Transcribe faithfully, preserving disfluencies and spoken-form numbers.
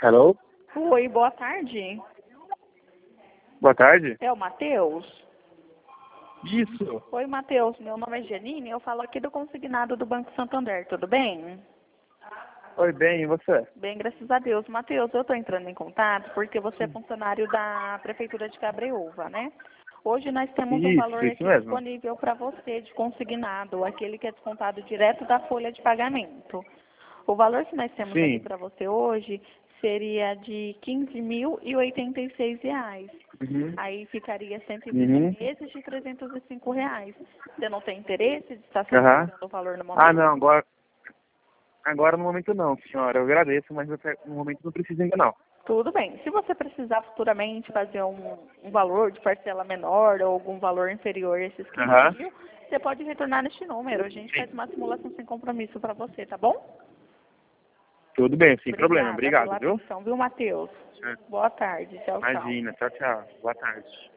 Hello? Oi, boa tarde. Boa tarde. É o Matheus? Isso. Oi, Matheus. Meu nome é Janine. Eu falo aqui do consignado do Banco Santander. Tudo bem? Oi, bem, e você? Bem, graças a Deus. Matheus, eu estou entrando em contato porque você é funcionário da Prefeitura de Cabreúva, né? Hoje nós temos um valor Isso, isso aqui mesmo. disponível para você de consignado, aquele que é descontado direto da folha de pagamento. O valor que nós temos aqui Sim. para você hoje seria de quinze mil e oitenta e seis reais. Uhum. Aí ficaria cento e Uhum. vinte meses de trezentos e cinco reais. Você não tem interesse de estar Aham. solicitando o valor no Ah, momento? não, agora, agora no momento não, senhora. Eu agradeço, mas até no momento não precisa ainda não. Tudo bem. Se você precisar futuramente fazer um, um valor de parcela menor ou algum valor inferior a esses Aham. quinze mil, você pode retornar neste número. A gente faz uma simulação sem compromisso para você, tá bom? Tudo bem, sem problema. Obrigada Obrigado, pela viu? atenção, viu, Matheus? Certo. Boa tarde. Tchau, tchau. Imagina. Tchau, tchau. Boa tarde.